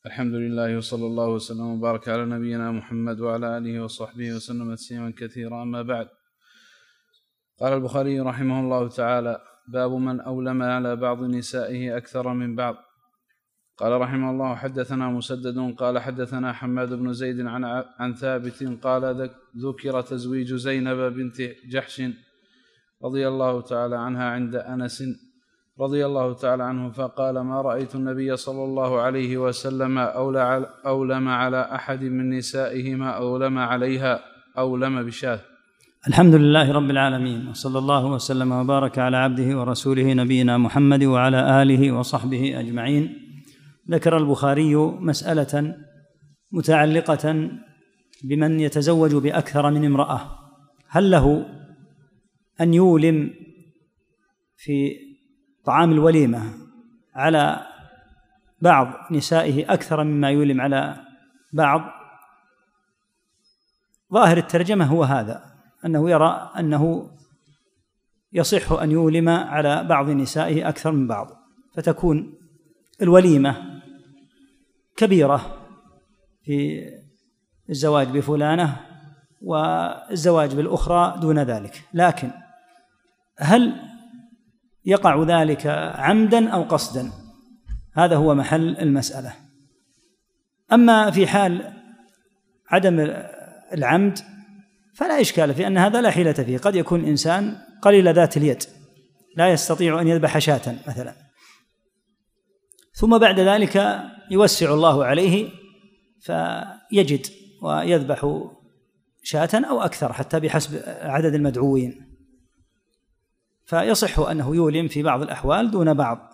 الحمد لله وصلى الله وسلم وبارك على نبينا محمد وعلى آله وصحبه وسلم تسليما كثيرا. أما بعد، قال البخاري رحمه الله تعالى: باب من أولم على بعض نسائه أكثر من بعض. قال رحمه الله: حدثنا مسدد قال حدثنا حماد بن زيد عن ثابت قال ذكر تزويج زينب بنت جحش رضي الله تعالى عنها عند أنس رضي الله تعالى عنه، فقال: ما رأيت النبي صلى الله عليه وسلم أولم على أحد من نسائه ما أولم عليها أولم بشاة. الحمد لله رب العالمين، وصلى الله وسلم وبارك على عبده ورسوله نبينا محمد وعلى آله وصحبه أجمعين. ذكر البخاري مسألة متعلقة بمن يتزوج بأكثر من امرأة، هل له أن يولم في طعام الوليمة على بعض نسائه أكثر مما يولم على بعض؟ ظاهر الترجمة هو هذا، أنه يرى أنه يصح أن يولم على بعض نسائه أكثر من بعض، فتكون الوليمة كبيرة في الزواج بفلانة والزواج بالأخرى دون ذلك. لكن هل يقع ذلك عمدا أو قصدا؟ هذا هو محل المسألة. أما في حال عدم العمد فلا إشكال في أن هذا لا حيلة فيه. قد يكون إنسان قليل ذات اليد لا يستطيع أن يذبح شاة مثلا، ثم بعد ذلك يوسع الله عليه فيجد ويذبح شاة أو أكثر حتى بحسب عدد المدعوين، فيصح أنه يولم في بعض الأحوال دون بعض.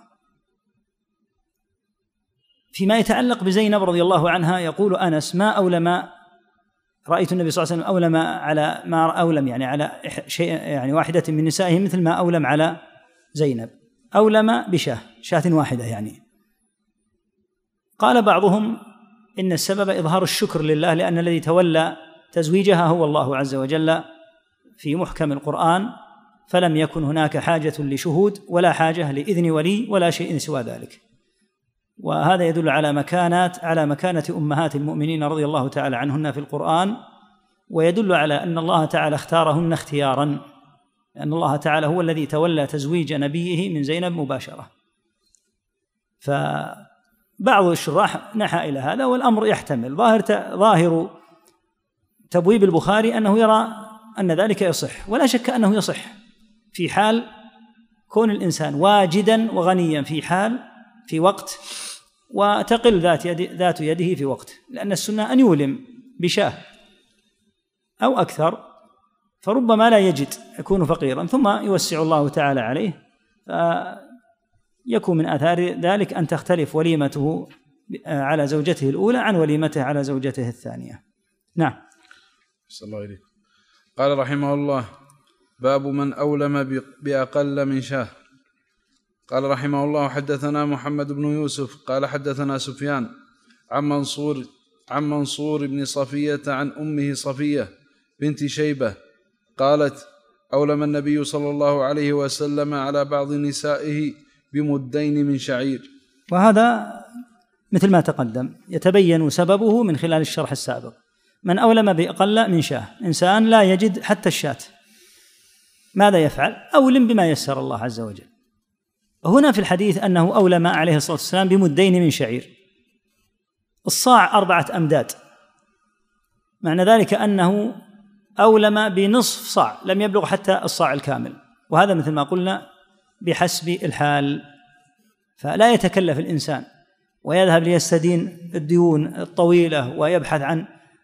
فيما يتعلق بزينب رضي الله عنها يقول أنس: ما أولم رأيت النبي صلى الله عليه وسلم أولم على ما أولم، يعني على شيء، يعني واحدة من نسائه مثل ما أولم على زينب. أولم بشاة واحدة يعني. قال بعضهم إن السبب إظهار الشكر لله، لأن الذي تولى تزويجها هو الله عز وجل في محكم القرآن: فلم يكن هناك حاجة لشهود ولا حاجة لإذن ولي ولا شيء سوى ذلك. وهذا يدل على مكانة أمهات المؤمنين رضي الله تعالى عنهن في القرآن، ويدل على أن الله تعالى اختارهن اختيارا، لأن الله تعالى هو الذي تولى تزويج نبيه من زينب مباشرة. فبعض الشراح نحى إلى هذا، والأمر يحتمل. ظاهر تبويب البخاري أنه يرى أن ذلك يصح، ولا شك أنه يصح في حال كون الإنسان واجدا وغنيا في وقت، وتقل ذات يده في وقت، لأن السنة أن يولم بشاة أو أكثر، فربما لا يجد، يكون فقيرا، ثم يوسع الله تعالى عليه، فيكون من آثار ذلك أن تختلف وليمته على زوجته الأولى عن وليمته على زوجته الثانية. نعم. صلى الله عليه. قال رحمه الله: باب من أولم بأقل من شاه. قال رحمه الله: حدثنا محمد بن يوسف قال حدثنا سفيان عن منصور بن صفية عن أمه صفية بنت شيبة قالت: أولم النبي صلى الله عليه وسلم على بعض نسائه بمدين من شعير. وهذا مثل ما تقدم يتبين سببه من خلال الشرح السابق. من أولم بأقل من شاه، إنسان لا يجد حتى الشاة، ماذا يفعل؟ أولم بما يسر الله عز وجل. هنا في الحديث أنه أولم عليه الصلاة والسلام بمدين من شعير. الصاع 4 أمداد، معنى ذلك أنه أولم بنصف صاع، لم يبلغ حتى الصاع الكامل، وهذا مثل ما قلنا بحسب الحال. فلا يتكلف الإنسان ويذهب ليستدين الديون الطويلة ويبحث عن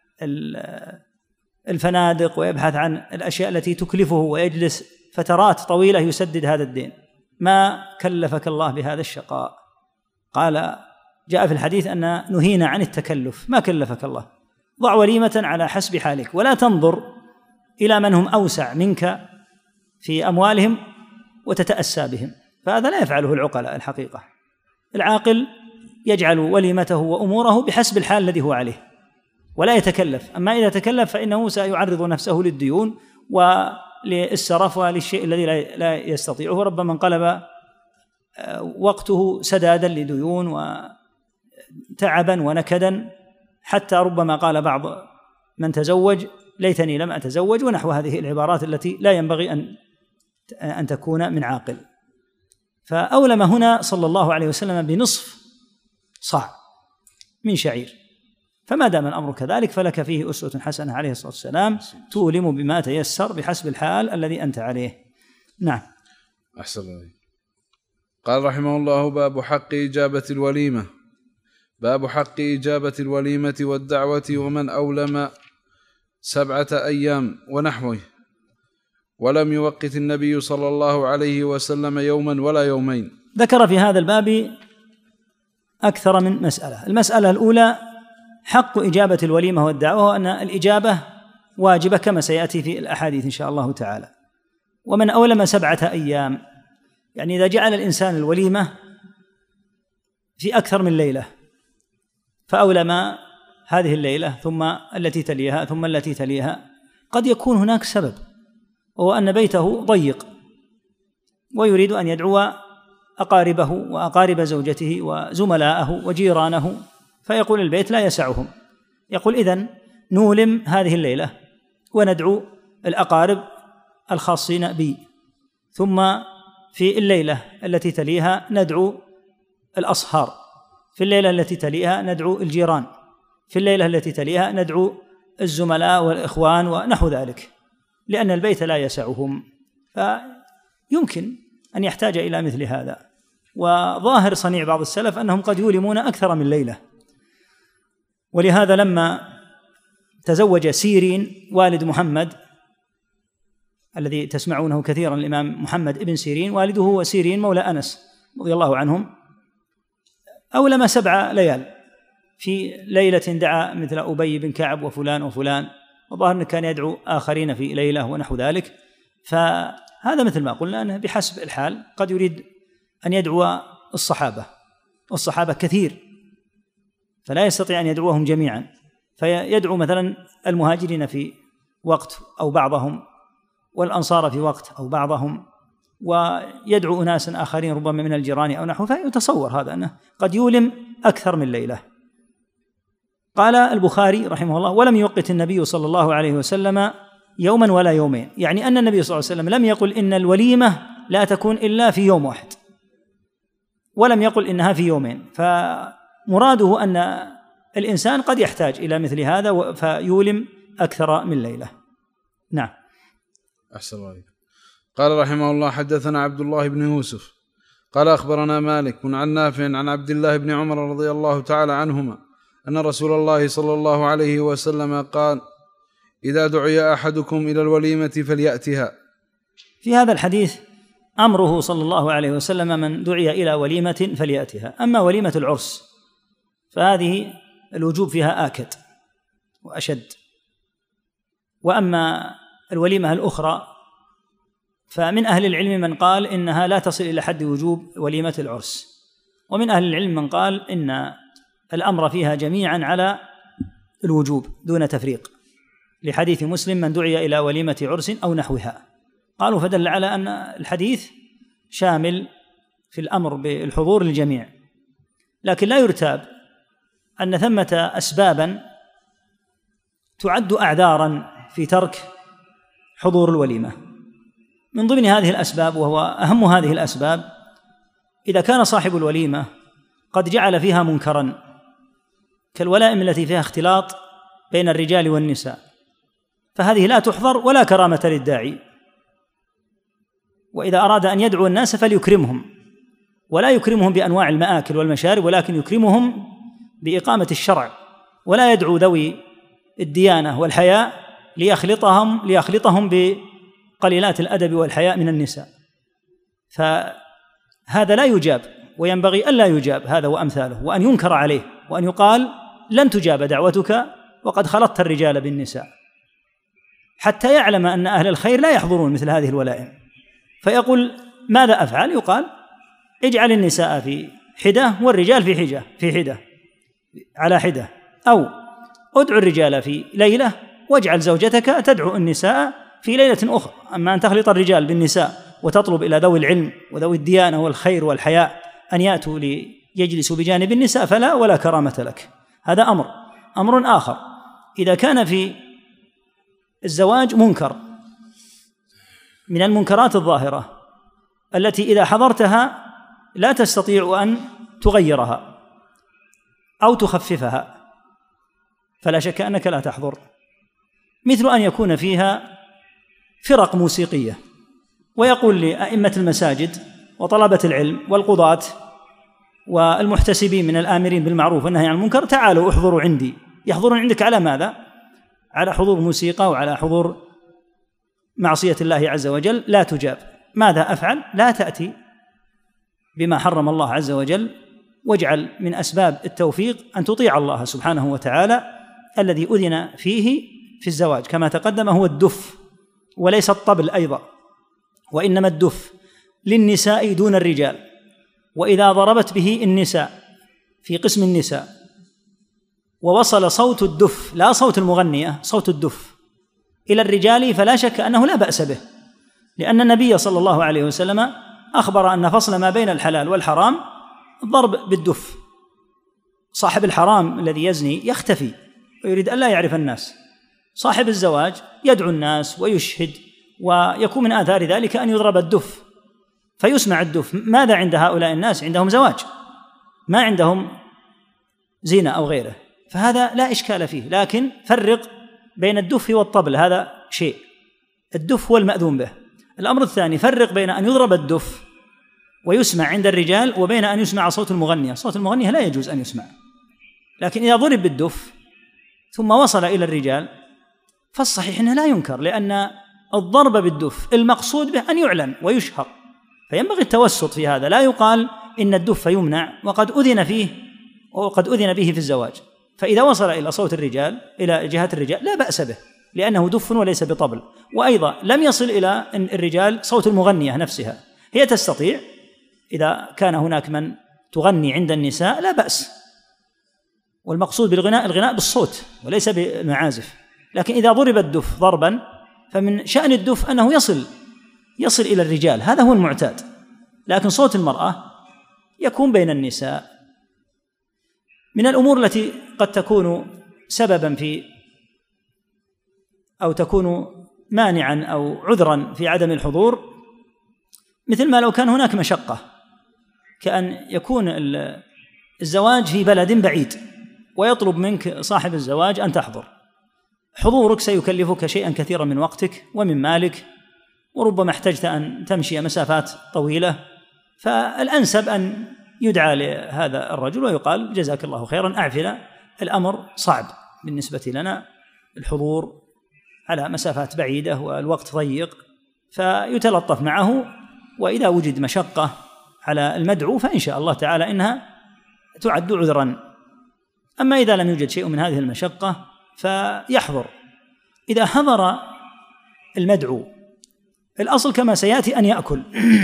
الفنادق ويبحث عن الأشياء التي تكلفه ويجلس فترات طويلة يسدد هذا الدين. ما كلفك الله بهذا الشقاء. قال جاء في الحديث أن نهينا عن التكلف، ما كلفك الله. ضع وليمة على حسب حالك، ولا تنظر إلى من هم أوسع منك في أموالهم وتتأسى بهم، فهذا لا يفعله العقلاء الحقيقة. العاقل يجعل وليمته وأموره بحسب الحال الذي هو عليه ولا يتكلف. أما إذا تكلف فإنه سيعرض نفسه للديون وللسرف وللشيء الذي لا يستطيعه، ربما انقلب وقته سدادا لديون تعبا ونكدا، حتى ربما قال بعض من تزوج: ليتني لم أتزوج، ونحو هذه العبارات التي لا ينبغي أن تكون من عاقل. فأولم هنا صلى الله عليه وسلم بنصف صاع من شعير، فما دام الأمر كذلك فلك فيه أسوة حسنة عليه الصلاة والسلام، تؤلم بما تيسر بحسب الحال الذي أنت عليه. نعم. أحسن الله. قال رحمه الله: باب حق إجابة الوليمة. باب حق إجابة الوليمة والدعوة ومن أولم 7 أيام ونحوه، ولم يوقت النبي صلى الله عليه وسلم يوما ولا يومين. ذكر في هذا الباب أكثر من مسألة. المسألة الأولى حق إجابة الوليمة والدعوة، وأن الإجابة واجبة كما سيأتي في الأحاديث إن شاء الله تعالى. ومن أولم 7 أيام، يعني إذا جعل الإنسان الوليمة في أكثر من ليلة، فأولم هذه الليلة ثم التي تليها ثم التي تليها، قد يكون هناك سبب، وهو أن بيته ضيق ويريد أن يدعو أقاربه وأقارب زوجته وزملاءه وجيرانه، فيقول البيت لا يسعهم، يقول إذن نولم هذه الليلة وندعو الأقارب الخاصين بي، ثم في الليلة التي تليها ندعو الأصهار، في الليلة التي تليها ندعو الجيران، في الليلة التي تليها ندعو الزملاء والإخوان ونحو ذلك، لأن البيت لا يسعهم، فيمكن أن يحتاج إلى مثل هذا. وظاهر صنيع بعض السلف أنهم قد يولمون أكثر من ليلة، ولهذا لما تزوج سيرين والد محمد الذي تسمعونه كثيرا، الإمام محمد ابن سيرين والده هو سيرين مولى أنس رضي الله عنهم، أولم 7 ليال، في ليلة دعا مثل أبي بن كعب وفلان وفلان، وظاهر أنه كان يدعو آخرين في ليلة ونحو ذلك. فهذا مثل ما قلنا أنه بحسب الحال، قد يريد أن يدعو الصحابة، والصحابة كثير فلا يستطيع أن يدعوهم جميعا، فيدعو مثلا المهاجرين في وقت أو بعضهم، والأنصار في وقت أو بعضهم، ويدعو أناسا آخرين ربما من الجيران أو نحو، فيتصور هذا أنه قد يولم أكثر من ليلة. قال البخاري رحمه الله: ولم يوقت النبي صلى الله عليه وسلم يوما ولا يومين، يعني أن النبي صلى الله عليه وسلم لم يقل إن الوليمة لا تكون إلا في يوم واحد، ولم يقل إنها في يومين، فمراده أن الإنسان قد يحتاج إلى مثل هذا فيولم أكثر من ليلة. نعم. أحسن الله. قال رحمه الله: حدثنا عبد الله بن يوسف قال أخبرنا مالك عن نافع عن عبد الله بن عمر رضي الله تعالى عنهما أن رسول الله صلى الله عليه وسلم قال: إذا دعي أحدكم إلى الوليمة فليأتها. في هذا الحديث أمره صلى الله عليه وسلم من دعي إلى وليمة فليأتها. أما وليمة العرس فهذه الوجوب فيها آكد وأشد، وأما الوليمة الأخرى فمن أهل العلم من قال إنها لا تصل إلى حد وجوب وليمة العرس، ومن أهل العلم من قال إن الأمر فيها جميعا على الوجوب دون تفريق، لحديث مسلم: من دعي إلى وليمة عرس أو نحوها. قالوا فدل على أن الحديث شامل في الأمر بالحضور للجميع، لكن لا يرتاب أن ثمة أسبابا تعد أعذارا في ترك حضور الوليمة. من ضمن هذه الأسباب، وهو أهم هذه الأسباب، إذا كان صاحب الوليمة قد جعل فيها منكرا كالولائم التي فيها اختلاط بين الرجال والنساء، فهذه لا تحضر ولا كرامة للداعي. وإذا أراد أن يدعو الناس فليكرمهم، ولا يكرمهم بأنواع المآكل والمشارب، ولكن يكرمهم بإقامة الشرع، ولا يدعو ذوي الديانة والحياء ليخلطهم بقليلات الأدب والحياء من النساء، فهذا لا يجاب، وينبغي ألا يجاب هذا وأمثاله، وأن ينكر عليه، وأن يقال: لن تجاب دعوتك وقد خلطت الرجال بالنساء، حتى يعلم أن أهل الخير لا يحضرون مثل هذه الولائم. فيقول: ماذا أفعل؟ يقال: اجعل النساء في حدة والرجال في حدة على حدة، أو ادعو الرجال في ليلة واجعل زوجتك تدعو النساء في ليلة أخرى. أما أن تخلط الرجال بالنساء وتطلب إلى ذوي العلم وذوي الديانة والخير والحياء أن يأتوا يجلس بجانب النساء فلا، ولا كرامة لك. هذا أمر آخر. إذا كان في الزواج منكر من المنكرات الظاهرة التي إذا حضرتها لا تستطيع أن تغيرها أو تخففها، فلا شك أنك لا تحضر، مثل أن يكون فيها فرق موسيقية ويقول لأئمة المساجد وطلبة العلم والقضاة والمحتسبين من الآمرين بالمعروف والنهي عن المنكر: تعالوا احضروا عندي. يحضرون عندك على ماذا؟ على حضور موسيقى وعلى حضور معصية الله عز وجل لا تجاب. ماذا أفعل؟ لا تأتي بما حرم الله عز وجل، واجعل من أسباب التوفيق أن تطيع الله سبحانه وتعالى الذي أذن فيه في الزواج، كما تقدم هو الدف وليس الطبل أيضا، وإنما الدف للنساء دون الرجال. وإذا ضربت به النساء في قسم النساء ووصل صوت الدف، لا صوت المغنية، صوت الدف إلى الرجال، فلا شك أنه لا بأس به، لأن النبي صلى الله عليه وسلم أخبر أن فصل ما بين الحلال والحرام الضرب بالدف. صاحب الحرام الذي يزني يختفي ويريد أن لا يعرف الناس، صاحب الزواج يدعو الناس ويشهد، ويكون من آثار ذلك أن يضرب الدف فيسمع الدف. ماذا عند هؤلاء الناس؟ عندهم زواج، ما عندهم زينة أو غيره، فهذا لا إشكال فيه. لكن فرق بين الدف والطبل، هذا شيء، الدف هو المأذون به. الأمر الثاني، فرق بين أن يضرب الدف ويسمع عند الرجال وبين أن يسمع صوت المغنية. صوت المغنية لا يجوز أن يسمع، لكن إذا ضرب بالدف ثم وصل إلى الرجال فالصحيح أنه لا ينكر، لأن الضرب بالدف المقصود به أن يعلن ويشهر، فينبغي التوسط في هذا. لا يقال إن الدف يمنع وقد أذن به في الزواج، فإذا وصل إلى صوت الرجال، إلى جهة الرجال، لا بأس به، لأنه دف وليس بطبل. وأيضا لم يصل إلى الرجال صوت المغنية نفسها، هي تستطيع إذا كان هناك من تغني عند النساء لا بأس، والمقصود بالغناء الغناء بالصوت وليس بالمعازف. لكن إذا ضرب الدف ضربا فمن شأن الدف أنه يصل إلى الرجال، هذا هو المعتاد. لكن صوت المرأة يكون بين النساء. من الأمور التي قد تكون سببا في أو تكون مانعا أو عذرا في عدم الحضور، مثل ما لو كان هناك مشقة، كأن يكون الزواج في بلد بعيد ويطلب منك صاحب الزواج أن تحضر، حضورك سيكلفك شيئا كثيرا من وقتك ومن مالك، وربما احتجت أن تمشي مسافات طويلة، فالأنسب أن يدعى لهذا الرجل ويقال: جزاك الله خيرا، أعفنا، الأمر صعب بالنسبة لنا الحضور على مسافات بعيدة والوقت ضيق، فيتلطف معه. وإذا وجد مشقة على المدعو فإن شاء الله تعالى إنها تعد عذرا. أما إذا لم يوجد شيء من هذه المشقة فيحضر. إذا حضر المدعو الأصل كما سيأتي أن يأكل،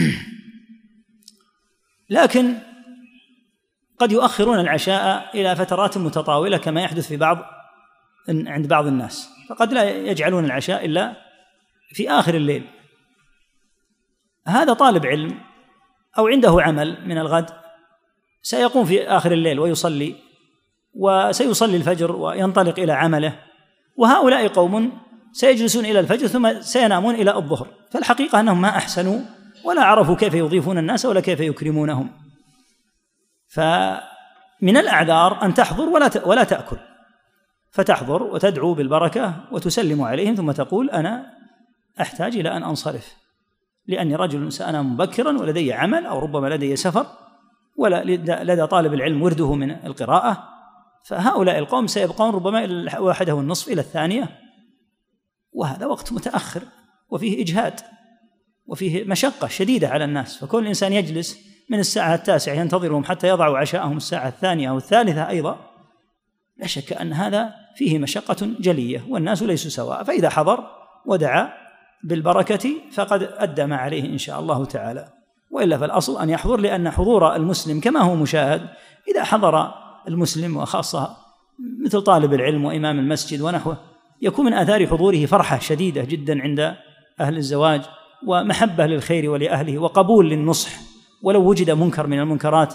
لكن قد يؤخرون العشاء إلى فترات متطاولة كما يحدث عند بعض الناس، فقد لا يجعلون العشاء إلا في آخر الليل. هذا طالب علم أو عنده عمل من الغد سيقوم في آخر الليل ويصلي، وسيصلي الفجر وينطلق إلى عمله، وهؤلاء قوم سيجلسون إلى الفجر ثم سينامون إلى الظهر، فالحقيقة أنهم ما أحسنوا ولا عرفوا كيف يضيفون الناس ولا كيف يكرمونهم. فمن الأعذار أن تحضر ولا تأكل، فتحضر وتدعو بالبركة وتسلم عليهم ثم تقول: أنا أحتاج إلى أن أنصرف لأني رجل سأنام مبكرا ولدي عمل أو ربما لدي سفر، ولا لدى طالب العلم ورده من القراءة. فهؤلاء القوم سيبقون ربما إلى 1:30 إلى 2، وهذا وقت متأخر وفيه إجهاد وفيه مشقة شديدة على الناس، فكل إنسان يجلس من الساعة 9 ينتظرهم حتى يضعوا عشاءهم الساعة 2 أو 3 أيضا، لا شك أن هذا فيه مشقة جلية، والناس ليسوا سواء. فإذا حضر ودعا بالبركة فقد أدى ما عليه إن شاء الله تعالى، وإلا فالأصل أن يحضر، لأن حضور المسلم كما هو مشاهد، إذا حضر المسلم وخاصة مثل طالب العلم وإمام المسجد ونحوه، يكون من آثار حضوره فرحة شديدة جدا عند أهل الزواج، ومحبة للخير ولأهله، وقبول للنصح ولو وجد منكر من المنكرات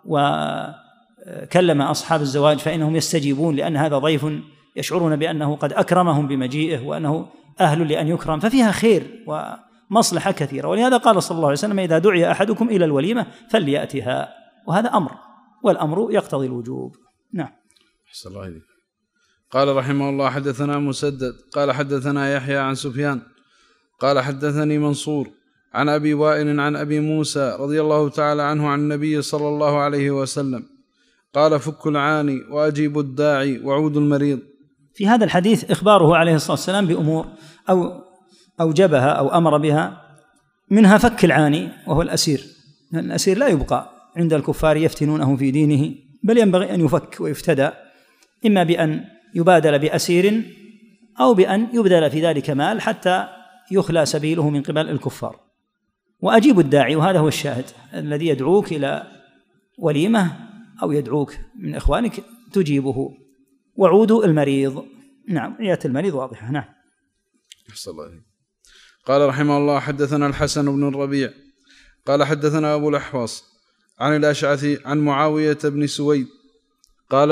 وكلم أصحاب الزواج فإنهم يستجيبون، لأن هذا ضيف يشعرون بأنه قد أكرمهم بمجيئه وأنه أهل لأن يكرم، ففيها خير ومصلحة كثيرة. ولهذا قال صلى الله عليه وسلم: إذا دعي أحدكم إلى الوليمة فليأتها، وهذا أمر، والأمر يقتضي الوجوب. نعم. أحسن الله إليك. قال رحمه الله: حدثنا مسدد قال حدثنا يحيى عن سفيان قال حدثني منصور عن أبي وائل عن أبي موسى رضي الله تعالى عنه عن النبي صلى الله عليه وسلم قال: فك العاني وأجيب الداعي وعود المريض. في هذا الحديث إخباره عليه الصلاة والسلام بأمور أوجبها أو أمر بها، منها فك العاني وهو الأسير. الأسير لا يبقى عند الكفار يفتنونه في دينه، بل ينبغي أن يفك ويفتدى، إما بأن يبادل بأسير أو بأن يبذل في ذلك مال حتى يخلى سبيله من قبل الكفار. وأجيب الداعي، وهذا هو الشاهد، الذي يدعوك إلى وليمة أو يدعوك من إخوانك تجيبه. وعود المريض، نعم، عيادة المريض واضحة. نعم. أحسن الله إليك. قال رحمه الله: حدثنا الحسن بن الربيع قال حدثنا أبو الأحوص عن الأشعث عن معاوية بن سويد قال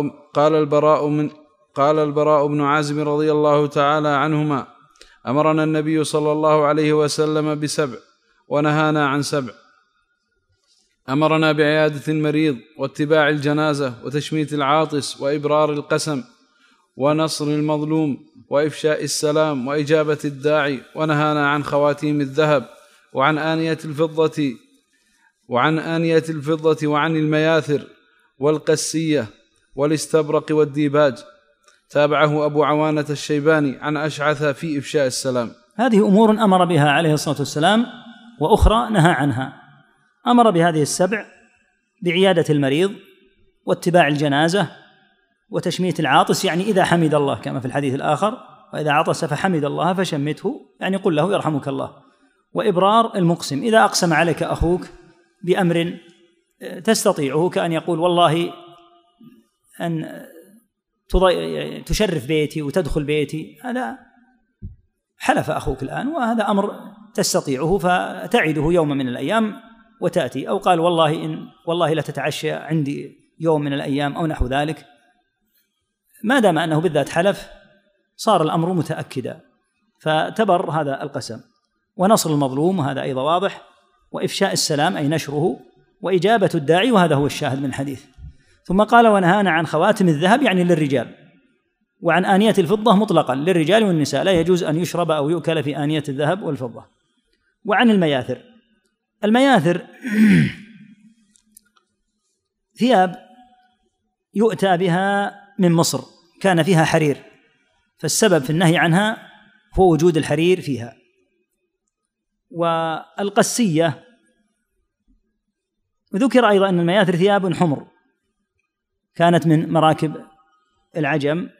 البراء بن عازب رضي الله تعالى عنهما: أمرنا النبي صلى الله عليه وسلم ب7 ونهانا عن 7. أمرنا بعيادة المريض واتباع الجنازة وتشميت العاطس وإبرار القسم ونصر المظلوم وإفشاء السلام وإجابة الداعي، ونهانا عن خواتيم الذهب وعن آنية الفضة وعن المياثر والقسية والاستبرق والديباج. تابعه أبو عوانة الشيباني عن أشعث في إفشاء السلام. هذه أمور أمر بها عليه الصلاة والسلام، وأخرى نهى عنها. أمر بهذه 7: بعيادة المريض واتباع الجنازة وتشميت العاطس، يعني إذا حمد الله كما في الحديث الآخر: وإذا عطس فحمد الله فشمته، يعني قل له يرحمك الله. وإبرار المقسم، إذا أقسم عليك أخوك بأمر تستطيعه، كأن يقول: والله أن تشرف بيتي وتدخل بيتي، هذا حلف أخوك الآن، وهذا أمر تستطيعه، فتعده يوم من الأيام وتأتي. أو قال: والله لا تتعشى عندي يوم من الأيام أو نحو ذلك. ما دام أنه بالذات حلف صار الأمر متأكدا، فتبر هذا القسم. ونصر المظلوم، وهذا أيضا واضح. وإفشاء السلام أي نشره، وإجابة الداعي، وهذا هو الشاهد من الحديث. ثم قال: ونهانا عن خواتم الذهب، يعني للرجال، وعن آنية الفضة مطلقا للرجال والنساء، لا يجوز أن يشرب أو يؤكل في آنية الذهب والفضة. وعن المياثر. المياثر ثياب يؤتى بها من مصر، كان فيها حرير، فالسبب في النهي عنها هو وجود الحرير فيها. والقسية، وذكر أيضا أن المياثر ثياب حمر كانت من مراكب العجم.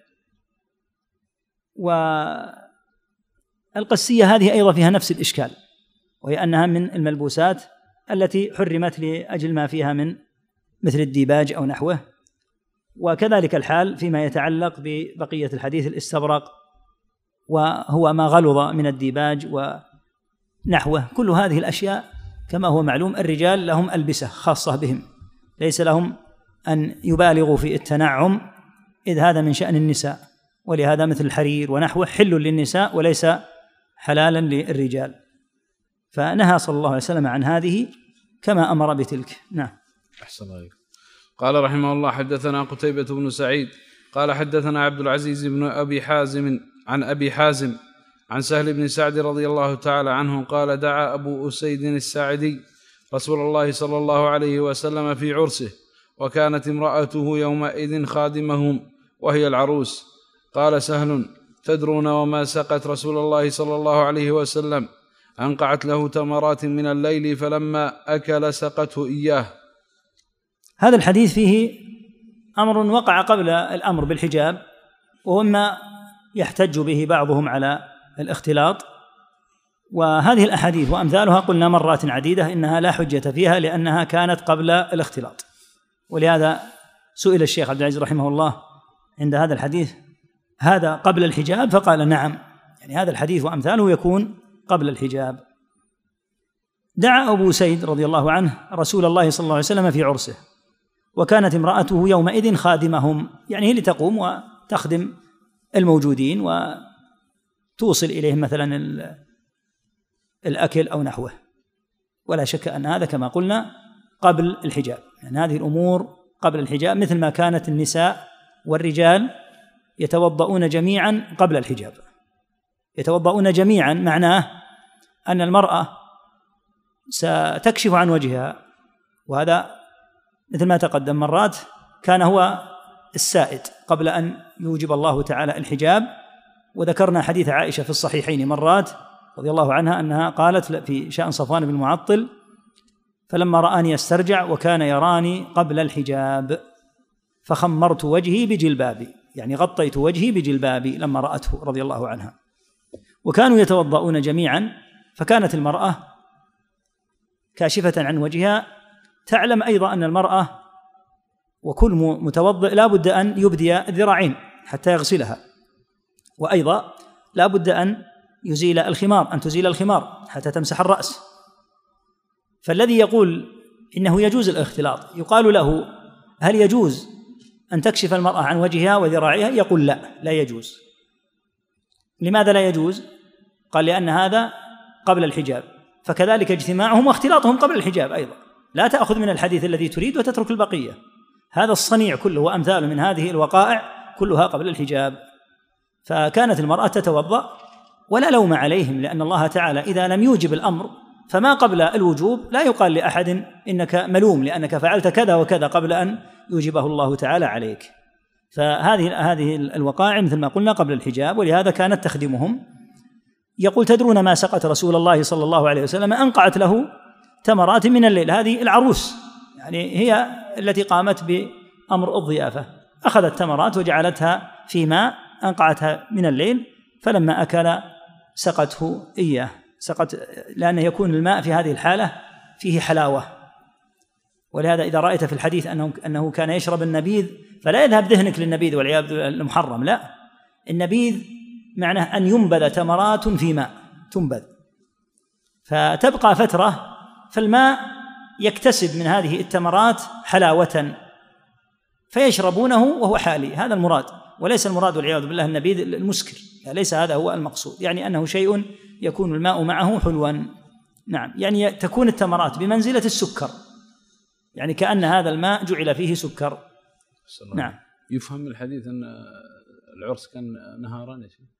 والقسية هذه أيضا فيها نفس الإشكال، وهي أنها من الملبوسات التي حرمت لأجل ما فيها من مثل الديباج أو نحوه. وكذلك الحال فيما يتعلق ببقية الحديث: الاستبرق، وهو ما غلظ من الديباج ونحوه. كل هذه الأشياء كما هو معلوم الرجال لهم ألبسة خاصة بهم، ليس لهم أن يبالغوا في التنعم، إذ هذا من شأن النساء. ولهذا مثل الحرير ونحوه حل للنساء وليس حلالا للرجال، فنهى صلى الله عليه وسلم عن هذه كما أمر بتلك. نعم. أحسن الله. قال رحمه الله: حدثنا قتيبة بن سعيد قال حدثنا عبد العزيز بن أبي حازم عن أبي حازم عن سهل بن سعد رضي الله تعالى عنه قال: دعا أبو أسيد الساعدي رسول الله صلى الله عليه وسلم في عرسه، وكانت امرأته يومئذ خادمهم وهي العروس. قال سهل: تدرون وما سقت رسول الله صلى الله عليه وسلم؟ أنقعت له تمرات من الليل، فلما أكل سقته إياه. هذا الحديث فيه أمر وقع قبل الأمر بالحجاب، وهو ما يحتج به بعضهم على الاختلاط. وهذه الأحاديث وأمثالها قلنا مرات عديدة إنها لا حجة فيها، لأنها كانت قبل الاختلاط. ولهذا سئل الشيخ عبد العزيز رحمه الله عند هذا الحديث: هذا قبل الحجاب؟ فقال: نعم، يعني هذا الحديث وأمثاله يكون قبل الحجاب. دعا أبو سيد رضي الله عنه رسول الله صلى الله عليه وسلم في عرسه، وكانت امرأته يومئذ خادمهم، يعني هي اللي تقوم وتخدم الموجودين وتوصل إليهم مثلا الأكل أو نحوه. ولا شك أن هذا كما قلنا قبل الحجاب، يعني هذه الأمور قبل الحجاب، مثل ما كانت النساء والرجال يتوضؤون جميعا قبل الحجاب. يتوضؤون جميعا معناه أن المرأة ستكشف عن وجهها، وهذا مثل ما تقدم مرات كان هو السائد قبل أن يوجب الله تعالى الحجاب. وذكرنا حديث عائشة في الصحيحين مرات رضي الله عنها أنها قالت في شأن صفوان بن المعطل: فلما رآني استرجع وكان يراني قبل الحجاب فخمرت وجهي بجلبابي، يعني غطيت وجهي بجلبابي لما رأته رضي الله عنها. وكانوا يتوضؤون جميعا، فكانت المرأة كاشفة عن وجهها. تعلم أيضا أن المرأة وكل متوضئ لا بد أن يبدي الذراعين حتى يغسلها، وأيضا لا بد أن يزيل الخمار، أن تزيل الخمار حتى تمسح الرأس. فالذي يقول إنه يجوز الاختلاط يقال له: هل يجوز أن تكشف المرأة عن وجهها وذراعها؟ يقول: لا يجوز. لماذا لا يجوز؟ قال: لأن هذا قبل الحجاب، فكذلك اجتماعهم واختلاطهم قبل الحجاب أيضا. لا تأخذ من الحديث الذي تريد وتترك البقية. هذا الصنيع كله وأمثال من هذه الوقائع كلها قبل الحجاب. فكانت المرأة تتوضأ ولا لوم عليهم، لأن الله تعالى إذا لم يوجب الأمر فما قبل الوجوب لا يقال لأحد إنك ملوم لأنك فعلت كذا وكذا قبل أن يوجبه الله تعالى عليك. فهذه الوقائع مثل ما قلنا قبل الحجاب، ولهذا كانت تخدمهم. يقول: تدرون ما سقت رسول الله صلى الله عليه وسلم؟ أنقعت له تمرات من الليل. هذه العروس يعني هي التي قامت بأمر الضيافة، أخذت تمرات وجعلتها في ماء، أنقعتها من الليل، فلما أكل سقته إياه. لأن يكون الماء في هذه الحالة فيه حلاوة. ولهذا إذا رأيت في الحديث أنه كان يشرب النبيذ فلا يذهب ذهنك للنبيذ والعياذ بالله المحرم، لا، النبيذ معناه أن ينبذ تمرات في ماء، تنبذ فتبقى فترة، فالماء يكتسب من هذه التمرات حلاوة فيشربونه وهو حالي. هذا المراد، وليس المراد والعياذ بالله النبيذ المسكر، ليس هذا هو المقصود، يعني أنه شيء يكون الماء معه حلوا. نعم، يعني تكون التمرات بمنزلة السكر، يعني كأن هذا الماء جعل فيه سكر. نعم. يفهم من الحديث أن العرس كان نهارا يا شيخ؟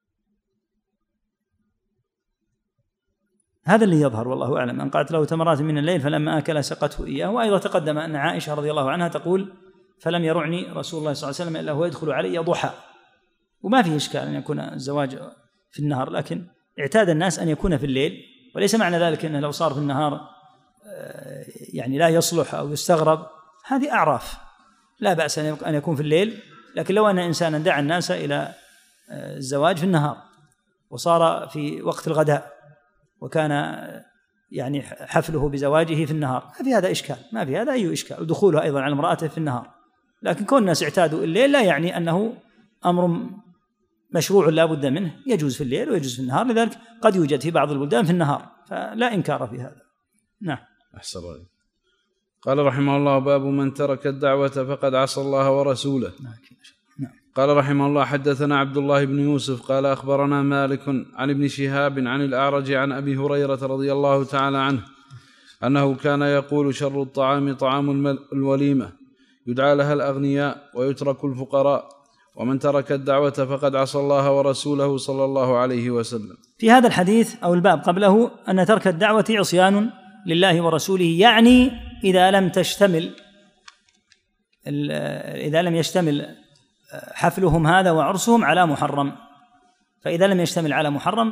هذا اللي يظهر والله أعلم. أنقعت له تمرات من الليل فلما أكل سقته إياه. وأيضا تقدم أن عائشة رضي الله عنها تقول: فلم يرعني رسول الله صلى الله عليه وسلم إلا هو يدخل علي ضحى. وما فيه إشكال أن يكون الزواج في النهار، لكن اعتاد الناس أن يكون في الليل، وليس معنى ذلك أنه لو صار في النهار يعني لا يصلح أو يستغرب، هذه أعراف، لا بأس أن يكون في الليل. لكن لو أن إنسانا دعا الناس إلى الزواج في النهار وصار في وقت الغداء وكان يعني حفله بزواجه في النهار، ما في هذا إشكال، ما في هذا أي إشكال، ودخوله أيضا على امرأته في النهار. لكن كون الناس اعتادوا الليل لا يعني أنه أمر مشروع لا بد منه، يجوز في الليل ويجوز في النهار، لذلك قد يوجد في بعض البلدان في النهار، فلا إنكار في هذا. نعم. أحسن الله. قال رحمه الله: باب من ترك الدعوة فقد عصى الله ورسوله. نعم. قال رحمه الله: حدثنا عبد الله بن يوسف قال أخبرنا مالك عن ابن شهاب عن الأعرج عن أبي هريرة رضي الله تعالى عنه أنه كان يقول: شر الطعام طعام الوليمة يدعى لها الأغنياء ويترك الفقراء، ومن ترك الدعوة فقد عصى الله ورسوله صلى الله عليه وسلم. في هذا الحديث أو الباب قبله أن ترك الدعوة عصيان لله ورسوله، يعني إذا لم يشتمل حفلهم هذا وعرسهم على محرم. فإذا لم يشتمل على محرم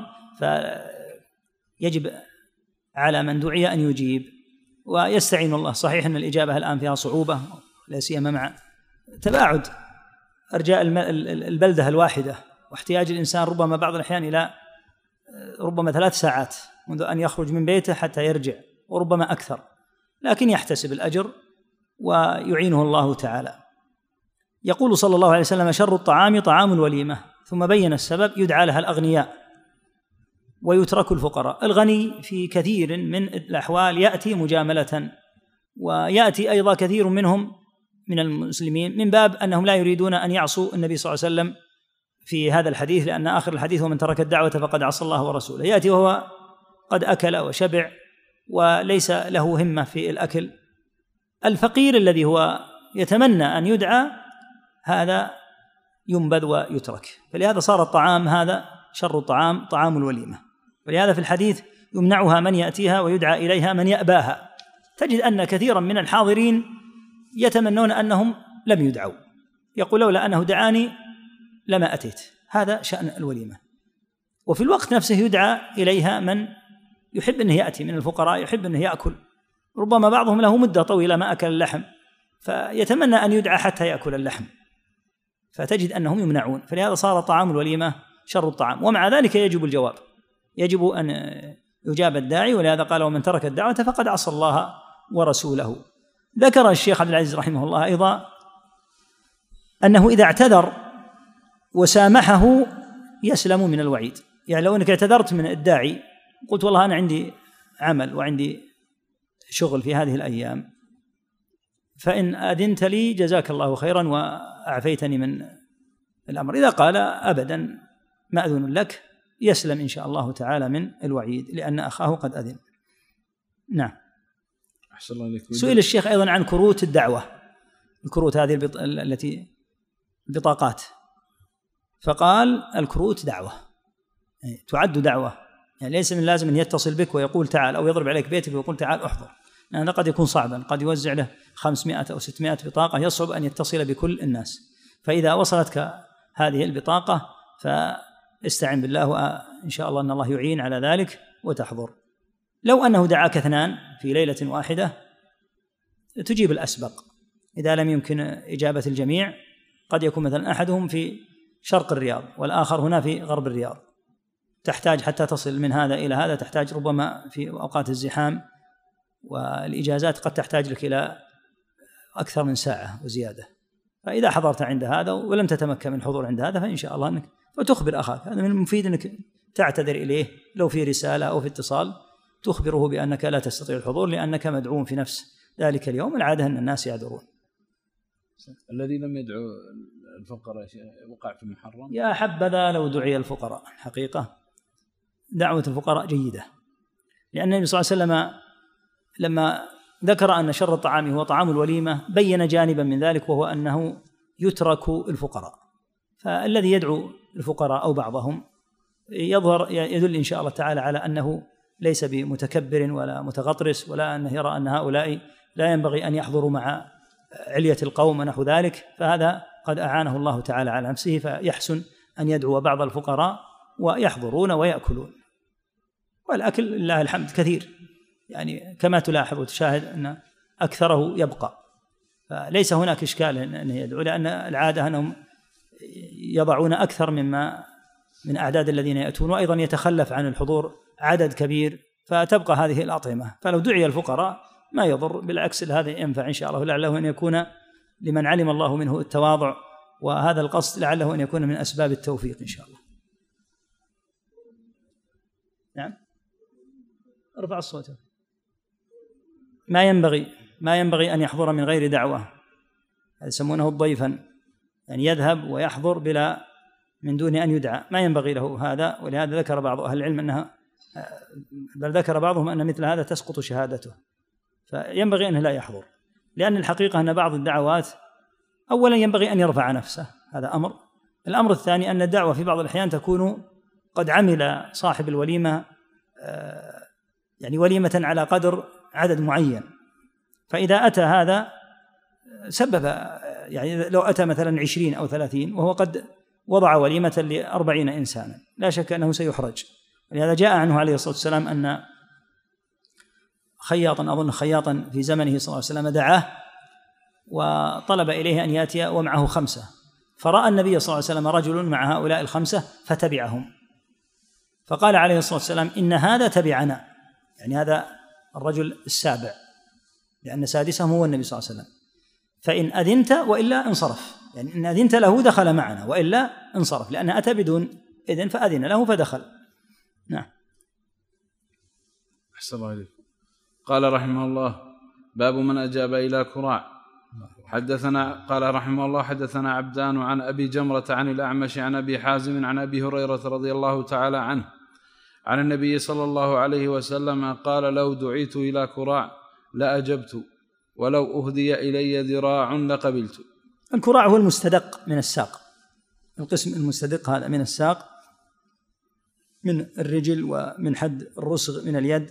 فيجب على من دعي أن يجيب ويستعين الله. صحيح أن الإجابة الآن فيها صعوبة، لا سيما مع تباعد أرجاء البلدة الواحدة، واحتياج الإنسان ربما بعض الأحيان إلى ربما 3 ساعات منذ أن يخرج من بيته حتى يرجع، وربما أكثر، لكن يحتسب الأجر ويعينه الله تعالى. يقول صلى الله عليه وسلم: شر الطعام طعام الوليمة، ثم بين السبب: يدعى لها الأغنياء ويترك الفقراء. الغني في كثير من الأحوال يأتي مجاملة، ويأتي أيضا كثير منهم من المسلمين، من باب أنهم لا يريدون أن يعصوا النبي صلى الله عليه وسلم في هذا الحديث، لأن آخر الحديث ومن ترك الدعوة فقد عصى الله ورسوله. يأتي وهو قد أكل وشبع وليس له همة في الأكل. الفقير الذي هو يتمنى أن يدعى هذا ينبذ ويترك، فلهذا صار الطعام هذا شر الطعام طعام الوليمة. ولهذا في الحديث يمنعها من يأتيها ويدعى إليها من يأباها. تجد أن كثيرا من الحاضرين يتمنون أنهم لم يدعوا، يقول لولا أنه دعاني لما أتيت. هذا شأن الوليمة. وفي الوقت نفسه يدعى إليها من يحب أنه يأتي من الفقراء، يحب أنه يأكل، ربما بعضهم له مدة طويلة ما أكل اللحم فيتمنى أن يدعى حتى يأكل اللحم، فتجد أنهم يمنعون. فلهذا صار طعام الوليمة شر الطعام. ومع ذلك يجب الجواب، يجب أن يجاب الداعي. ولهذا قال ومن ترك الدعوة فقد عصى الله ورسوله. ذكر الشيخ عبد العزيز رحمه الله أيضا أنه إذا اعتذر وسامحه يسلم من الوعيد. يعني لو أنك اعتذرت من الداعي قلت والله أنا عندي عمل وعندي شغل في هذه الأيام، فإن أذنت لي جزاك الله خيرا وأعفيتني من الأمر، إذا قال أبدا ما أذن لك يسلم إن شاء الله تعالى من الوعيد، لأن أخاه قد أذن. نعم. أحسن الله عليك. سئل الشيخ أيضا عن كروت الدعوة، الكروت هذه التي بطاقات، فقال الكروت دعوة، يعني تعد دعوة، يعني ليس من لازم أن يتصل بك ويقول تعال، أو يضرب عليك بيتك ويقول تعال أحضر، لأن هذا قد يكون صعبا، قد يوزع له 500 أو 600 بطاقة، يصعب أن يتصل بكل الناس. فإذا وصلتك هذه البطاقة فاستعن بالله وإن شاء الله أن الله يعين على ذلك وتحضر. لو أنه دعاك اثنان في ليلة واحدة تجيب الأسبق، إذا لم يمكن إجابة الجميع قد يكون مثلا أحدهم في شرق الرياض والآخر هنا في غرب الرياض، تحتاج حتى تصل من هذا إلى هذا، تحتاج ربما في أوقات الزحام والإجازات قد تحتاج لك إلى أكثر من ساعة وزيادة. فإذا حضرت عند هذا ولم تتمكن من الحضور عند هذا فإن شاء الله أنك وتخبر أخاك، هذا من المفيد أنك تعتذر إليه لو في رسالة أو في اتصال، تخبره بأنك لا تستطيع الحضور لأنك مدعو في نفس ذلك اليوم. العادة أن الناس يعذرون. الذي لم يدعو الفقراء وقع في محرم. يا حبذا لو دعي الفقراء، حقيقة دعوة الفقراء جيدة، لأن النبي صلى الله عليه وسلم لما ذكر أن شر الطعام هو طعام الوليمة بين جانبا من ذلك، وهو أنه يترك الفقراء. فالذي يدعو الفقراء أو بعضهم يدل إن شاء الله تعالى على أنه ليس بمتكبر ولا متغطرس، ولا أنه يرى أن هؤلاء لا ينبغي أن يحضروا مع علية القوم ونحو ذلك، فهذا قد أعانه الله تعالى على نفسه، فيحسن أن يدعو بعض الفقراء ويحضرون ويأكلون. والأكل لله الحمد كثير، يعني كما تلاحظ وتشاهد أن أكثره يبقى، فليس هناك إشكال أن يدعو، لأن العادة أنهم يضعون أكثر من أعداد الذين يأتون، وأيضا يتخلف عن الحضور عدد كبير فتبقى هذه الأطعمة. فلو دعي الفقراء ما يضر، بالعكس هذا ينفع إن شاء الله، لعله أن يكون لمن علم الله منه التواضع وهذا القصد، لعله أن يكون من أسباب التوفيق إن شاء الله. نعم. ارفع الصوت. ما ينبغي أن يحضر من غير دعوة، يسمونه الضيفا، يعني يذهب ويحضر بلا من دون أن يدعى، ما ينبغي له هذا. ولهذا ذكر بعض أهل العلم بل ذكر بعضهم أن مثل هذا تسقط شهادته، فينبغي أنه لا يحضر، لأن الحقيقة أن بعض الدعوات أولا ينبغي أن يرفع نفسه، هذا أمر. الأمر الثاني أن الدعوة في بعض الأحيان تكون قد عمل صاحب الوليمة يعني وليمة على قدر عدد معين، فإذا أتى هذا سبب، يعني لو أتى مثلا 20 أو 30 وهو قد وضع وليمة ل40 إنسانا لا شك أنه سيحرج. ولهذا جاء عنه عليه الصلاة والسلام أن خياطا في زمنه صلى الله عليه وسلم دعاه وطلب إليه أن يأتي ومعه 5، فرأى النبي صلى الله عليه وسلم رجل مع هؤلاء ال5 فتبعهم، فقال عليه الصلاة والسلام إن هذا تبعنا، يعني هذا الرجل السابع، لأن سادسهم هو النبي صلى الله عليه وسلم، فإن أذنت وإلا انصرف، يعني إن أذنت له دخل معنا وإلا انصرف، لأن أتى بدون إذن فأذن له فدخل. نعم. أحسن الله عليك. قال رحمه الله: باب من أجاب إلى كراع. قال رحمه الله حدثنا عبدان عن أبي جمرة عن الأعمش عن أبي حازم عن أبي هريرة رضي الله تعالى عنه عن النبي صلى الله عليه وسلم قال لو دعيت إلى كراع لأجبت ولو أهدي إلي ذراع لقبلت. الكراع هو المستدق من الساق، القسم المستدق هذا من الساق، من الرجل ومن حد الرسغ من اليد،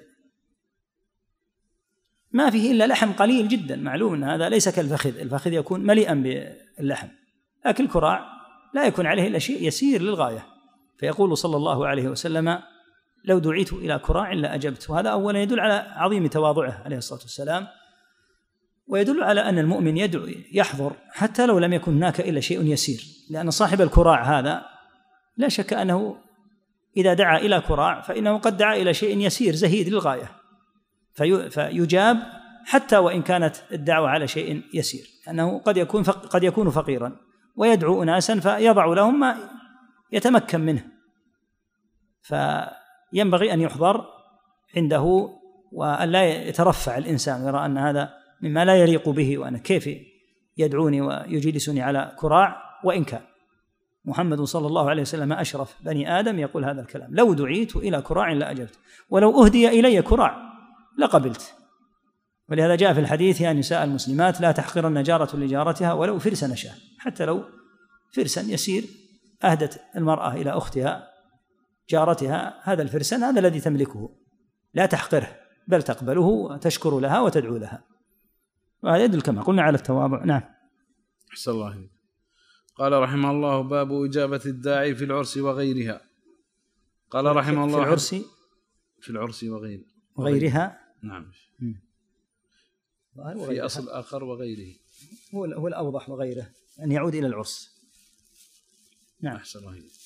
ما فيه إلا لحم قليل جدا، معلوم أن هذا ليس كالفخذ، الفخذ يكون مليئا باللحم، لكن الكراع لا يكون عليه إلا شيء يسير للغاية. فيقول صلى الله عليه وسلم لو دعيت إلى كراع لأجبت. وهذا أولا يدل على عظيم تواضعه عليه الصلاة والسلام، ويدل على أن المؤمن يدعو يحضر حتى لو لم يكن هناك إلا شيء يسير، لأن صاحب الكراع هذا لا شك أنه إذا دعا إلى كراع فإنه قد دعا إلى شيء يسير زهيد للغاية، فيجاب حتى وإن كانت الدعوة على شيء يسير، أنه قد يكون فقيرا ويدعو أناسا فيضع لهم ما يتمكن منه، فينبغي أن يحضر عنده وأن لا يترفع الإنسان ويرى أن هذا مما لا يليق به، وأنا كيف يدعوني ويجلسني على كراع، وإن كان محمد صلى الله عليه وسلم أشرف بني آدم يقول هذا الكلام: لو دعيت إلى كراع لأجبت ولو أهدي إلي كراع لقبلت. ولهذا جاء في الحديث: يا نساء المسلمات لا تحقرن جارة لجارتها ولو فرس نشاه، حتى لو فرسا يسير أهدت المرأة إلى أختها جارتها هذا الفرسان، هذا الذي تملكه، لا تحقره بل تقبله وتشكر لها وتدعو لها. وهذا يدل كما قلنا على التواضع. نعم. أحسن الله إليك. قال رحمه الله: باب إجابة الداعي في العرس وغيرها. قال رحمه الله: في العرس وغيرها. نعم. في أصل آخر وغيره، هو الأوضح وغيره أن يعود إلى العرس. نعم. أحسن الله إليك.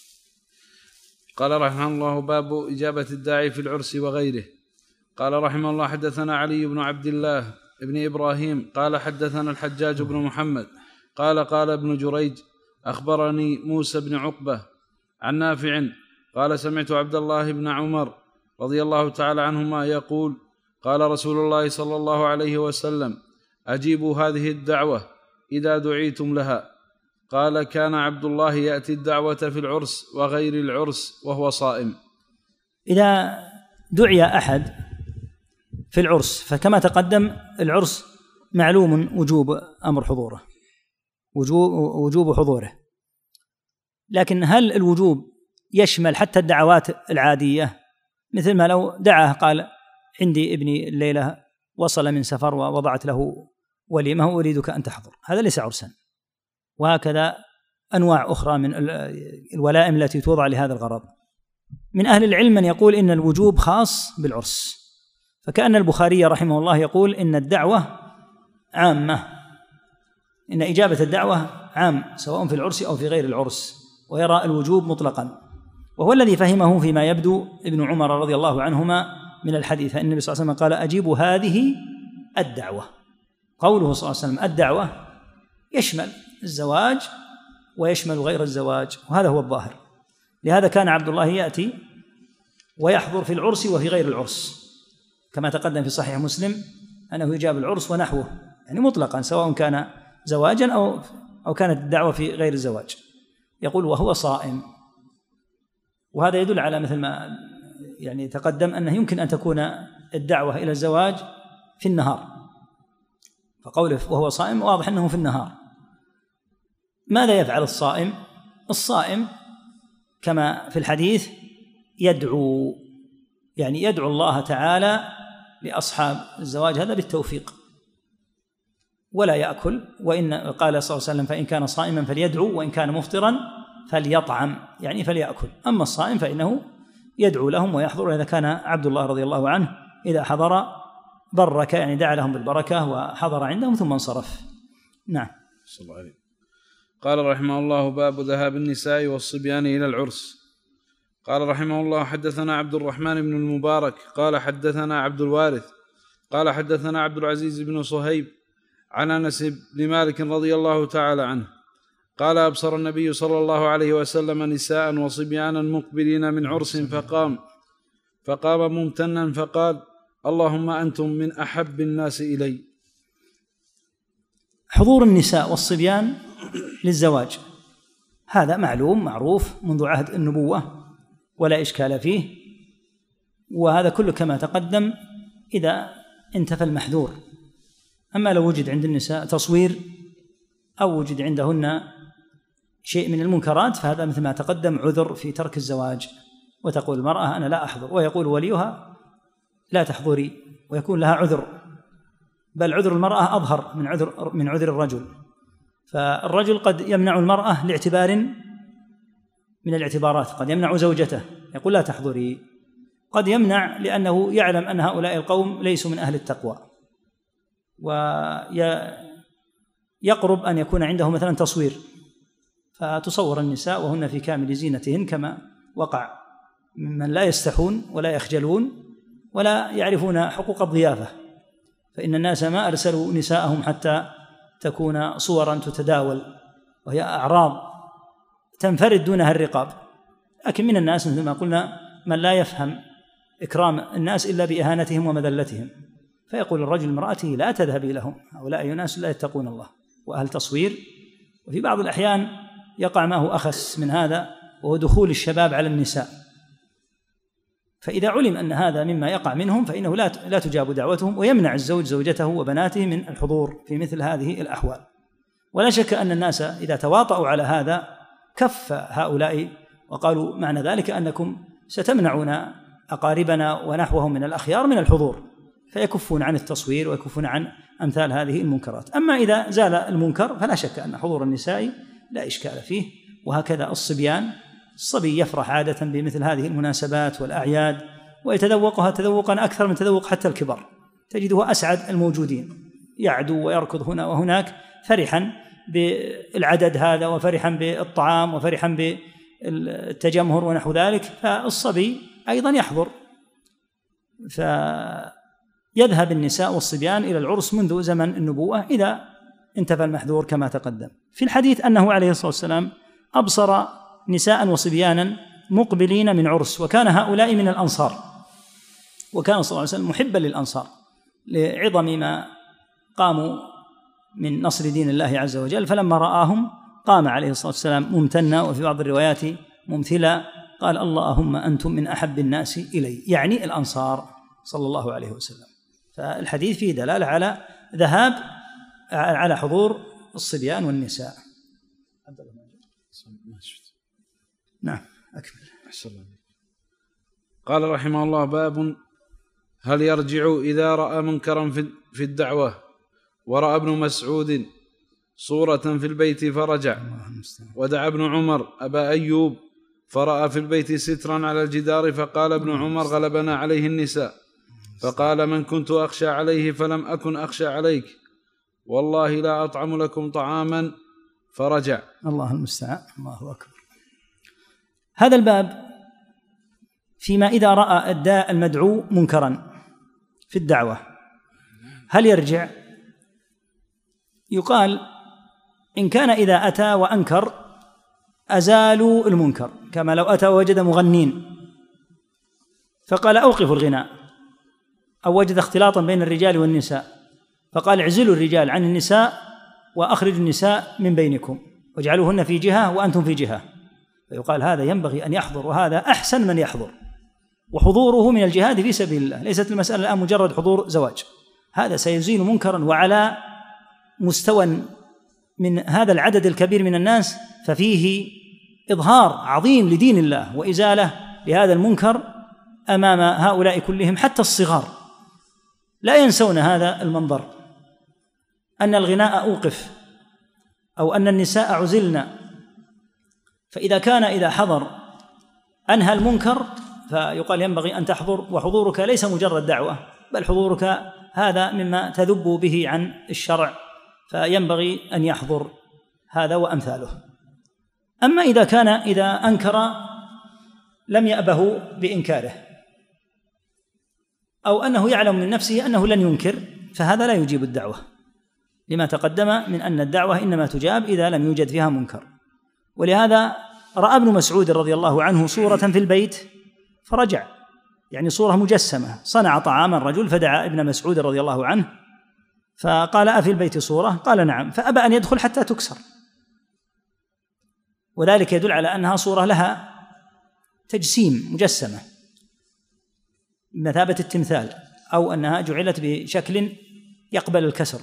قال رحمه الله: باب إجابة الداعي في العرس وغيره. قال رحمه الله: حدثنا علي بن عبد الله ابن إبراهيم قال حدثنا الحجاج بن محمد قال ابن جريج أخبرني موسى بن عقبة عن نافع قال سمعت عبد الله بن عمر رضي الله تعالى عنهما يقول: قال رسول الله صلى الله عليه وسلم: أجيبوا هذه الدعوة إذا دعيتم لها. قال: كان عبد الله يأتي الدعوة في العرس وغير العرس وهو صائم. إذا دعي أحد في العرس، فكما تقدم العرس معلوم وجوب أمر حضوره، وجوب حضوره، لكن هل الوجوب يشمل حتى الدعوات العادية؟ مثل ما لو دعاه قال: عندي ابني الليلة وصل من سفر ووضعت له وليمة أريدك أن تحضر، هذا ليس عرسا. وهكذا أنواع أخرى من الولائم التي توضع لهذا الغرض. من أهل العلم من يقول إن الوجوب خاص بالعرس، فكأن البخاري رحمه الله يقول إن الدعوة عامة، إن إجابة الدعوة عام سواء في العرس أو في غير العرس، ويرى الوجوب مطلقا، وهو الذي فهمه فيما يبدو ابن عمر رضي الله عنهما من الحديث، فإن النبي صلى الله عليه وسلم قال: أجيبوا هذه الدعوة. قوله صلى الله عليه وسلم الدعوة يشمل الزواج ويشمل غير الزواج، وهذا هو الظاهر. لهذا كان عبد الله يأتي ويحضر في العرس وفي غير العرس، كما تقدم في صحيح مسلم أنه يجاب العرس ونحوه، يعني مطلقا سواء كان زواجا أو كانت الدعوة في غير الزواج. يقول: وهو صائم. وهذا يدل على مثل ما يعني تقدم أنه يمكن أن تكون الدعوة إلى الزواج في النهار، فقوله وهو صائم واضح أنه في النهار. ماذا يفعل الصائم؟ الصائم كما في الحديث يدعو، يعني يدعو الله تعالى لأصحاب الزواج هذا بالتوفيق، ولا يأكل. وإن قال صلى الله عليه وسلم: فإن كان صائما فليدعو وإن كان مفطرا فليطعم، يعني فليأكل. أما الصائم فإنه يدعو لهم ويحضر. إذا كان عبد الله رضي الله عنه إذا حضر برك، يعني دعا لهم بالبركة وحضر عندهم ثم انصرف. نعم. صلى الله عليه. قال رحمه الله: باب ذهاب النساء والصبيان إلى العرس. قال رحمه الله: حدثنا عبد الرحمن بن المبارك قال حدثنا عبد الوارث قال حدثنا عبد العزيز بن صهيب عن أنس بن مالك رضي الله تعالى عنه قال: أبصر النبي صلى الله عليه وسلم نساء وصبيانا مقبلين من عرس فقام ممتنا فقال: اللهم أنتم من أحب الناس إلي. حضور النساء والصبيان للزواج هذا معلوم معروف منذ عهد النبوة ولا إشكال فيه، وهذا كله كما تقدم إذا انتفى المحذور. أما لو وجد عند النساء تصوير أو وجد عندهن شيء من المنكرات فهذا مثل ما تقدم عذر في ترك الزواج، وتقول المرأة أنا لا أحضر، ويقول وليها لا تحضري، ويكون لها عذر، بل عذر المرأة أظهر من عذر الرجل. فالرجل قد يمنع المرأة لاعتبار من الاعتبارات، قد يمنع زوجته يقول لا تحضري، قد يمنع لأنه يعلم أن هؤلاء القوم ليسوا من أهل التقوى، ويقرب أن يكون عنده مثلا تصوير فتصور النساء وهن في كامل زينتهن كما وقع ممن لا يستحون ولا يخجلون ولا يعرفون حقوق الضيافة، فإن الناس ما أرسلوا نساءهم حتى تكون صورا تتداول وهي أعراض تنفرد دونها الرقاب. لكن من الناس مثل ما قلنا من لا يفهم إكرام الناس إلا بإهانتهم ومذلتهم، فيقول الرجل لامرأته لا تذهبي لهم، هؤلاء ناس لا يتقون الله وأهل تصوير. وفي بعض الأحيان يقع ما هو أخس من هذا، وهو دخول الشباب على النساء، فإذا علم أن هذا مما يقع منهم فإنه لا تجاب دعوتهم، ويمنع الزوج زوجته وبناته من الحضور في مثل هذه الأحوال. ولا شك أن الناس إذا تواطؤوا على هذا كف هؤلاء وقالوا معنى ذلك أنكم ستمنعون أقاربنا ونحوهم من الأخيار من الحضور، فيكفون عن التصوير ويكفون عن أمثال هذه المنكرات. أما إذا زال المنكر فلا شك أن حضور النساء لا إشكال فيه. وهكذا الصبيان، الصبي يفرح عادة بمثل هذه المناسبات والأعياد ويتذوقها تذوقا أكثر من تذوق حتى الكبر، تجده أسعد الموجودين، يعدو ويركض هنا وهناك فرحا بالعدد هذا وفرحا بالطعام وفرحا بالتجمهر ونحو ذلك. فالصبي أيضا يحضر، فيذهب النساء والصبيان إلى العرس منذ زمن النبوة إذا انتفى المحذور كما تقدم. في الحديث أنه عليه الصلاة والسلام أبصر نساء وصبيانا مقبلين من عرس، وكان هؤلاء من الأنصار، وكان صلى الله عليه وسلم محبا للأنصار لعظم ما قاموا من نصر دين الله عز وجل. فلما رآهم قام عليه الصلاة والسلام ممتنا، وفي بعض الروايات ممثلا، قال اللهم أنتم من أحب الناس إلي، يعني الأنصار صلى الله عليه وسلم. فالحديث فيه دلالة على ذهاب على حضور الصبيان والنساء. نعم أكمل. قال رحمه الله: باب هل يرجع إذا رأى منكرا في الدعوة؟ ورأى ابن مسعود صورة في البيت فرجع، ودعا ابن عمر أبا أيوب فرأى في البيت سترا على الجدار، فقال ابن عمر غلبنا عليه النساء، فقال من كنت أخشى عليه فلم أكن أخشى عليك، والله لا أطعم لكم طعاما، فرجع. الله المستعان. الله أكبر. هذا الباب فيما إذا رأى الداء المدعو منكرا في الدعوة هل يرجع؟ يقال إن كان إذا أتى وأنكر أزالوا المنكر، كما لو أتى ووجد مغنين فقال أوقفوا الغناء، أو وجد اختلاطا بين الرجال والنساء فقال اعزلوا الرجال عن النساء وأخرجوا النساء من بينكم واجعلوهن في جهة وأنتم في جهة، فيقال هذا ينبغي أن يحضر، وهذا أحسن من يحضر، وحضوره من الجهاد في سبيل الله. ليست المسألة الآن مجرد حضور زواج، هذا سيزيل منكرا، وعلى مستوى من هذا العدد الكبير من الناس ففيه إظهار عظيم لدين الله وإزالة لهذا المنكر أمام هؤلاء كلهم. حتى الصغار لا ينسون هذا المنظر، أن الغناء أوقف أو أن النساء عزلنا. فإذا كان إذا حضر أنهى المنكر فيقال ينبغي أن تحضر، وحضورك ليس مجرد دعوة، بل حضورك هذا مما تذب به عن الشرع، فينبغي أن يحضر هذا وأمثاله. أما إذا كان إذا أنكر لم يأبه بإنكاره، أو أنه يعلم من نفسه أنه لن ينكر، فهذا لا يجيب الدعوة، لما تقدم من أن الدعوة إنما تجاب إذا لم يوجد فيها منكر. ولهذا رأى ابن مسعود رضي الله عنه صورة في البيت فرجع، يعني صورة مجسمة، صنع طعاما رجل فدعا ابن مسعود رضي الله عنه فقال: أفي البيت صورة؟ قال: نعم. فأبى أن يدخل حتى تكسر، وذلك يدل على أنها صورة لها تجسيم مجسمة بمثابة التمثال، أو أنها جعلت بشكل يقبل الكسر.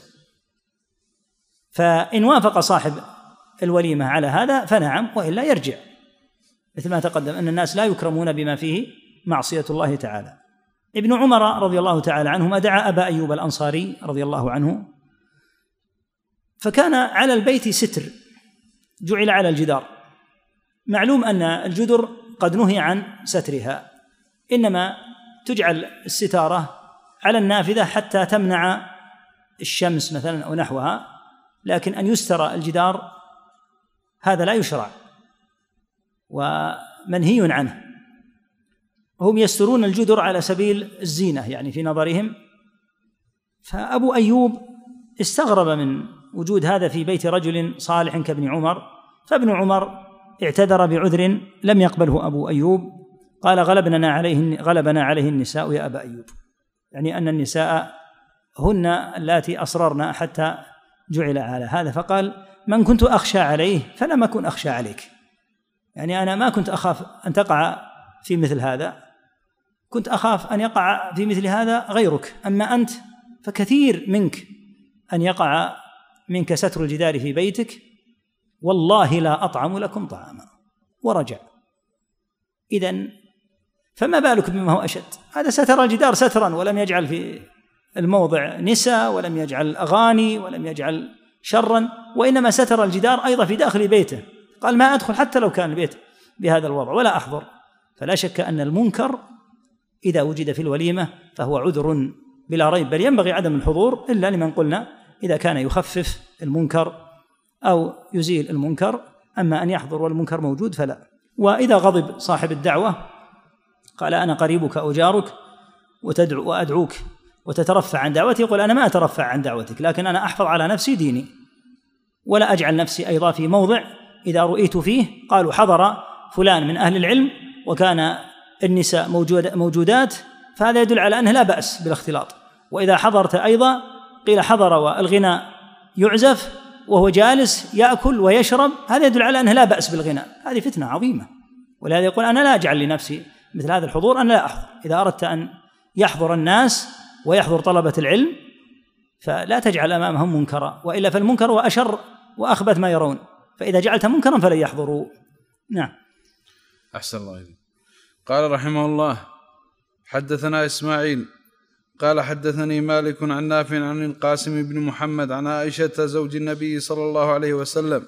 فإن وافق صاحب الوليمة على هذا فنعم، وإلا يرجع، مثل ما تقدم أن الناس لا يكرمون بما فيه معصية الله تعالى. ابن عمر رضي الله تعالى عنهما دعا أبا أيوب الأنصاري رضي الله عنه، فكان على البيت ستر جعل على الجدار. معلوم أن الجدر قد نهي عن سترها، إنما تجعل الستارة على النافذة حتى تمنع الشمس مثلا أو نحوها، لكن أن يستر الجدار هذا لا يشرع ومنهي عنه. هم يسترون الجدر على سبيل الزينة يعني في نظرهم. فأبو أيوب استغرب من وجود هذا في بيت رجل صالح كابن عمر، فابن عمر اعتذر بعذر لم يقبله أبو أيوب، قال: غلبنا عليه النساء يا أبا أيوب، يعني أن النساء هن اللاتي أصررن حتى جعل على هذا. فقال: من كنت أخشى عليه فلم أكن أخشى عليك، يعني أنا ما كنت أخاف أن تقع في مثل هذا، كنت أخاف أن يقع في مثل هذا غيرك، أما أنت فكثير منك أن يقع منك ستر الجدار في بيتك، والله لا أطعم لكم طعاما. ورجع. إذن فما بالك بما هو أشد؟ هذا ستر الجدار سترا ولم يجعل في الموضع نساء ولم يجعل أغاني ولم يجعل شرا، وإنما ستر الجدار أيضا في داخل بيته، قال: ما أدخل حتى لو كان البيت بهذا الوضع ولا أحضر. فلا شك أن المنكر إذا وجد في الوليمة فهو عذر بلا ريب، بل ينبغي عدم الحضور إلا لمن قلنا إذا كان يخفف المنكر أو يزيل المنكر، أما أن يحضر والمنكر موجود فلا. وإذا غضب صاحب الدعوة قال: أنا قريبك أو جارك وتدعو وأدعوك وتترفع عن دعوتي، يقول: أنا ما أترفع عن دعوتك، لكن أنا أحفظ على نفسي ديني، ولا أجعل نفسي أيضا في موضع إذا رؤيت فيه قالوا حضر فلان من أهل العلم وكان النساء موجودات، فهذا يدل على أنه لا بأس بالاختلاط. وإذا حضرت أيضا قيل حضر والغناء يعزف وهو جالس يأكل ويشرب، هذا يدل على أنه لا بأس بالغناء، هذه فتنة عظيمة. ولهذا يقول: أنا لا أجعل لنفسي مثل هذا الحضور، أنا لا أحضر. إذا أردت أن يحضر الناس ويحضر طلبة العلم فلا تجعل أمامهم منكرا، وإلا فالمنكر وأشر وأخبث ما يرون، فإذا جعلت منكرا فلن يحضروا. نعم. أحسن الله إليك. قال رحمه الله: حدثنا إسماعيل قال حدثني مالك عن نافع عن القاسم بن محمد عن عائشة زوج النبي صلى الله عليه وسلم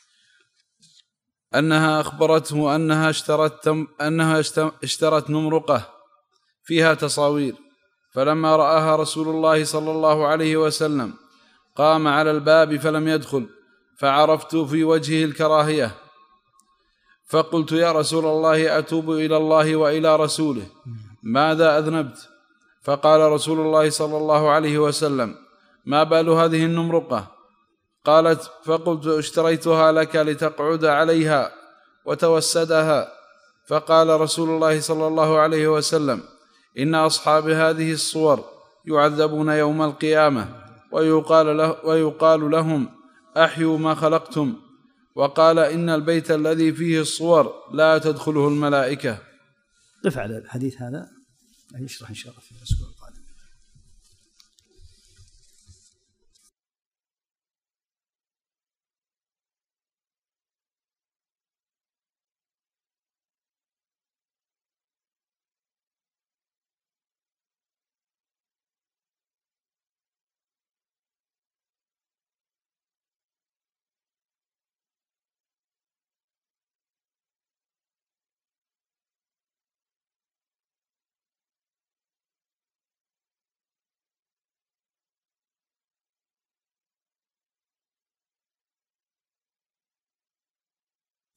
أنها أخبرته أنها اشترت نمرقة فيها تصاوير، فلما رآها رسول الله صلى الله عليه وسلم قام على الباب فلم يدخل، فعرفت في وجهه الكراهية، فقلت: يا رسول الله، أتوب إلى الله وإلى رسوله، ماذا أذنبت؟ فقال رسول الله صلى الله عليه وسلم: ما بال هذه النمرقة؟ قالت: فقلت: اشتريتها لك لتقعد عليها وتوسدها. فقال رسول الله صلى الله عليه وسلم: إن أصحاب هذه الصور يعذبون يوم القيامة ويقال لهم: أحيوا ما خلقتم. وقال: إن البيت الذي فيه الصور لا تدخله الملائكة. قف على الحديث هذا يشرح إن شاء الله في الأسبوع.